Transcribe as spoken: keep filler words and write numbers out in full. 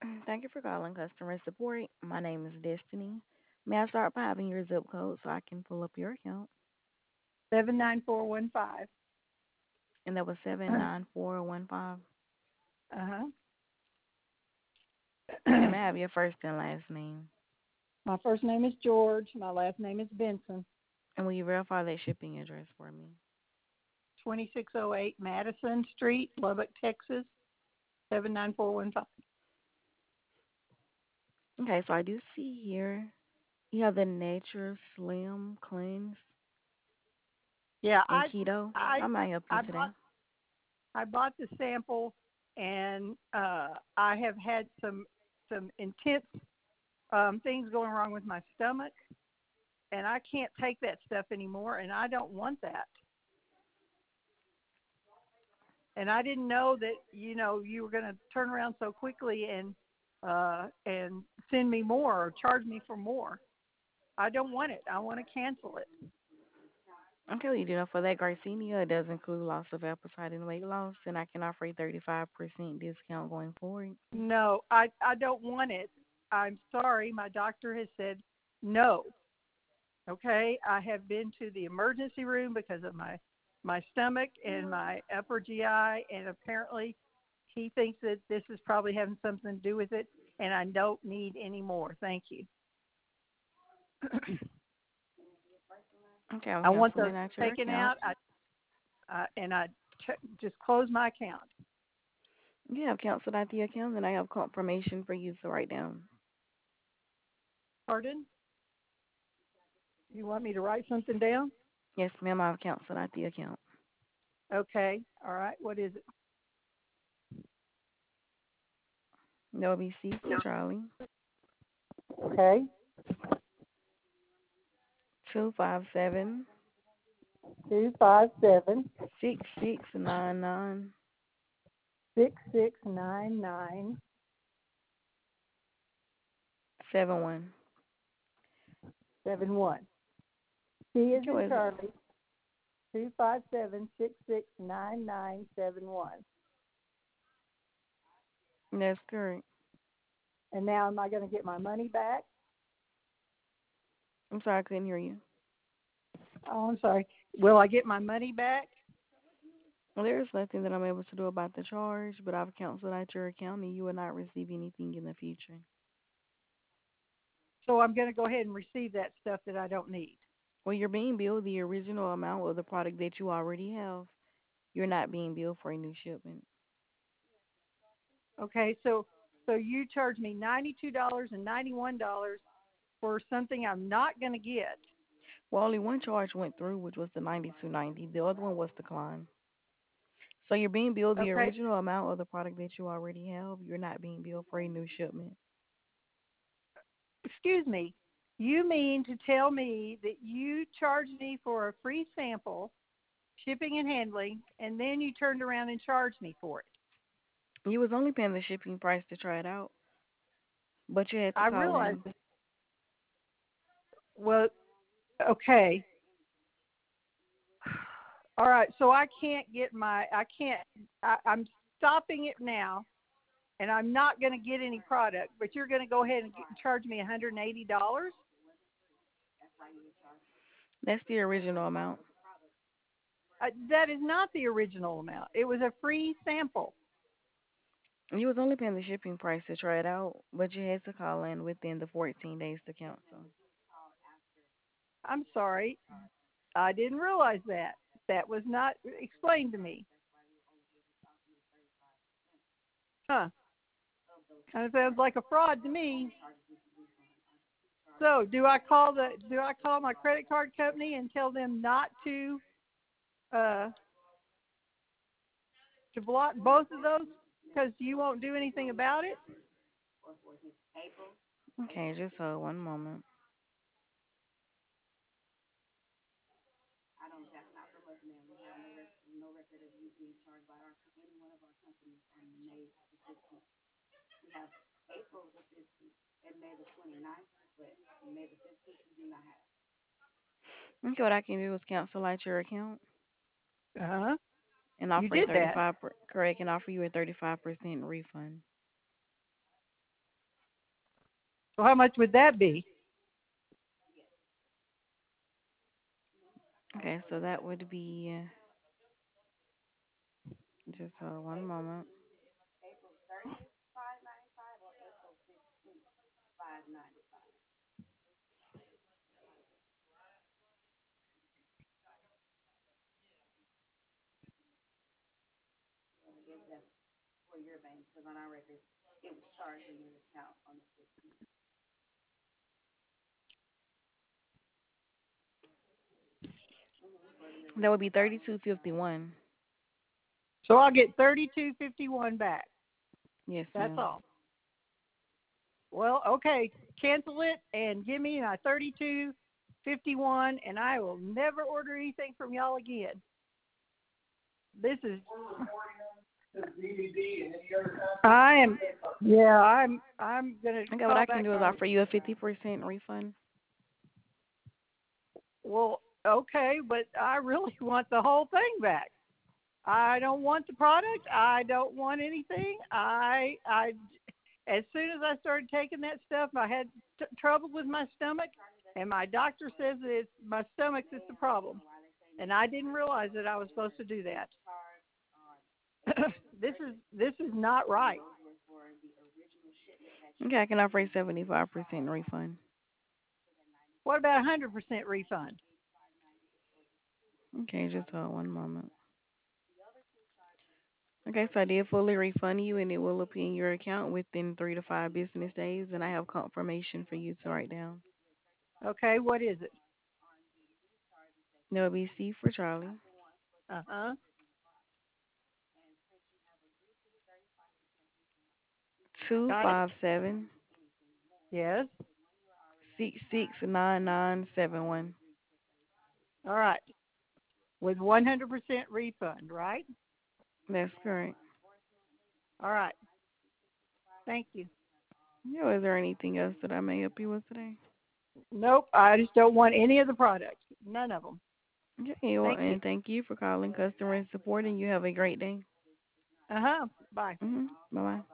Thank you for calling customer support. My name is Destiny. May I start by having your zip code so I can pull up your account? seven nine four one five. And that was seven nine four one five. Uh-huh. And may I have your first and last name? My first name is George. My last name is Benson. And will you verify that shipping address for me? twenty-six oh eight Madison Street, Lubbock, Texas, seven nine four one five. Okay, so I do see here you have the Nature Slim Cleanse Yeah, and I Keto. I How may I help you I today? bought I bought the sample, and uh, I have had some some intense um, things going wrong with my stomach, and I can't take that stuff anymore, and I don't want that. And I didn't know that you know you were going to turn around so quickly and uh, and send me more or charge me for more. I don't want it. I want to cancel it. Okay, well, you do know for that Garcinia, it does include loss of appetite and weight loss, and I can offer a thirty-five percent discount going forward. No, I I don't want it. I'm sorry. My doctor has said no. Okay, I have been to the emergency room because of my my stomach and my upper G I, and apparently he thinks that this is probably having something to do with it, and I don't need any more. Thank you. Okay, I'm I want those canceling out your taken account. out. I uh, and I ch- just close my account. You have canceled out the account, and I have confirmation for you to write down. Pardon? You want me to write something down? Yes, ma'am, I've canceled out the account. Okay. All right. What is it? That will be C for Charlie, Okay. two five seven Two five seven six six nine nine six six nine nine seven one. seven one. C is Okay, in what is it? Charlie. Two five seven six six nine nine seven one. That's correct. And now, am I going to get my money back? I'm sorry, I couldn't hear you. Oh, I'm sorry. Will I get my money back? Well, there is nothing that I'm able to do about the charge, but I've canceled out your account, and you will not receive anything in the future. So I'm going to go ahead and receive that stuff that I don't need. Well, you're being billed the original amount of the product that you already have. You're not being billed for a new shipment. Okay. So so you charge me ninety-two dollars and ninety-one dollars for something I'm not going to get. Well, only one charge went through, which was the ninety-two ninety. The other one was declined. So you're being billed the Okay. original amount of the product that you already have. You're not being billed for a new shipment. Excuse me. You mean to tell me that you charged me for a free sample, shipping and handling, and then you turned around and charged me for it? You was only paying the shipping price to try it out, but you had to I call realize. in. Well, okay. All right. So I can't get my. I can't. I, I'm stopping it now, and I'm not going to get any product. But you're going to go ahead and get, charge me one hundred eighty dollars. That's the original amount. Uh, that is not the original amount. It was a free sample. You was only paying the shipping price to try it out, but you had to call in within the fourteen days to cancel. I'm sorry. I didn't realize that. That was not explained to me. Huh. Kind of sounds like a fraud to me. So, do I call the do I call my credit card company and tell them not to uh to block both of those because you won't do anything about it? Okay, just hold one moment. Okay, what I can do is cancel out your account Uh huh. and You offer a did that. thirty-five per, correct, and offer you a thirty-five percent refund. So how much would that be? Okay, so that would be just uh, one moment. That would be thirty two fifty one. So I'll get thirty-two fifty-one back. Yes, That's ma'am. all. Well, okay, cancel it and give me my thirty-two fifty-one, and I will never order anything from y'all again. This is. I am. Yeah, I'm. I'm gonna Okay, what call I can back do is my. offer you a fifty percent refund. Well, okay, but I really want the whole thing back. I don't want the product. I don't want anything. I I as soon as I started taking that stuff, I had t- trouble with my stomach, and my doctor says that it's my stomach that's the problem, and I didn't realize that I was supposed to do that. this is this is not right. Okay, I can offer a seventy-five percent refund. What about a hundred percent refund? Okay, just hold one moment. Okay, so I did fully refund you, and it will appear in your account within three to five business days, and I have confirmation for you to write down. Okay, what is it? That will be C for Charlie, Uh huh. two Got it. five seven Yes. six six nine nine seven one. All right. With one hundred percent refund, right? That's correct. All right. Thank you. Yeah, is there anything else that I may help you with today? Nope. I just don't want any of the products. None of them. Okay, well, Thank you. and thank you for calling customer support, and you have a great day. Uh huh. Bye. Mhm. Bye bye.